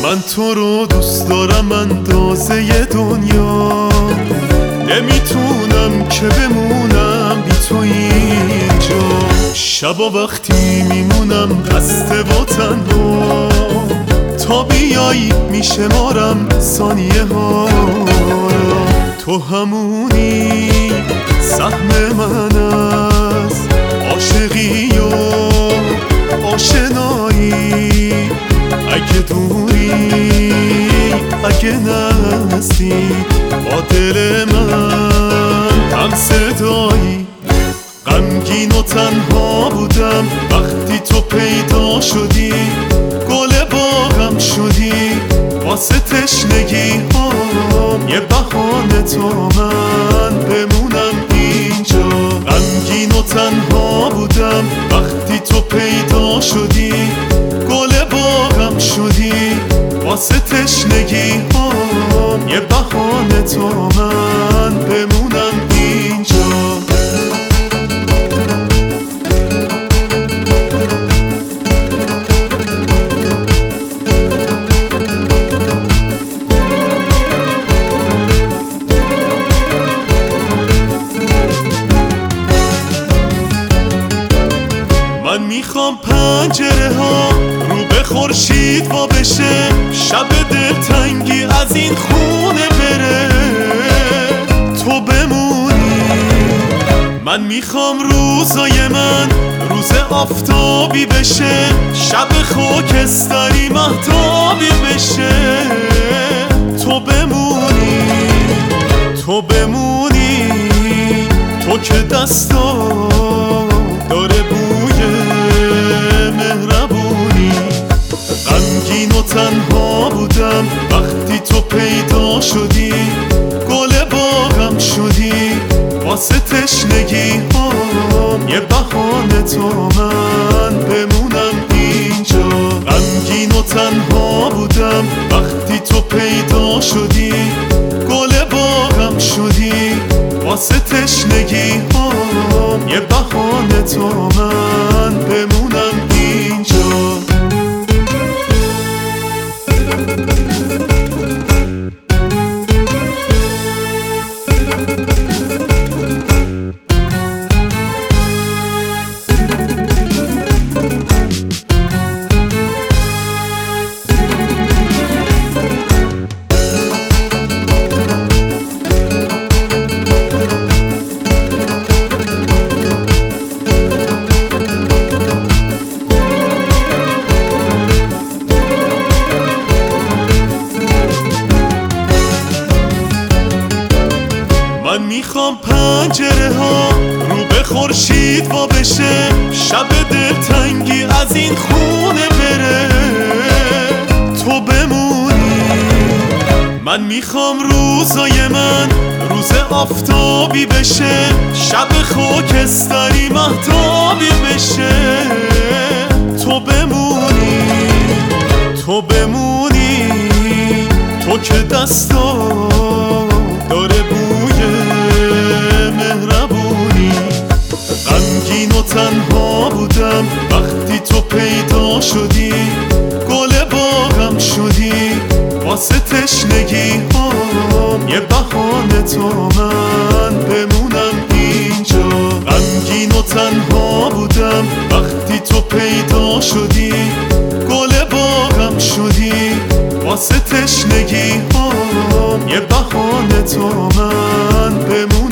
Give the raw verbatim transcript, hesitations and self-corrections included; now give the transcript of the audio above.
من تو رو دوست دارم اندازه دنیا، نمیتونم که بمونم بی تو اینجا. شبا وقتی میمونم خسته و تنها، تا بیایی میشمارم ثانیه ها. تو همونی سهم من از عاشقی و آشنایی. اگه دوری اگه نزدیک با دل من هم صدایی. غمگین و تنها بودم وقتی تو پیدا شدی، گل باغم شدی واسه تشنگی هام. یه بهانه تا من بمونم اینجا. غمگین و تنها بودم وقتی تو پیدا شدی، گل باغم شدی واسه تشنگی هام. یه بهانه تا من بمونم اینجا. من میخوام پنجره ها رو به خورشید وا بشه، شب دلتنگی از این خونه بره، تو بمونی. من میخوام روزای من روز آفتابی بشه، شب خاکستری مهتابی بشه، تو بمونی. تو بمونی تو که دستا داره بوی مهربونی. غمگین و تنها بودم وقتی تو پیدا شدی، گل باغم شدی واسه تشنگی هام. یه بهانه تا من بمونم اینجا. غمگین و تنها بودم وقتی تو پیدا شدی، گل باغم شدی واسه تشنگی هام. یه بهانه تا من بمونم اینجا. من میخوام پنجره ها رو به خورشید وا بشه، شب دلتنگی از این خونه بره، تو بمونی. من میخوام روزای من روز آفتابی بشه، شب خاکستری مهتابی بشه، تو بمونی. تو بمونی تو که دستا داره بوی مهربونی. غمگین و تنها بودم وقتی تو پیدا شدی، گل باغم شدی واسه تشنگی هام. یه بهانه تا من بمونم اینجا. غمگین و تنها بودم وقتی تو پیدا شدی، گل باغم شدی واسه تشنگی هام. یه بهانه تا من بمونم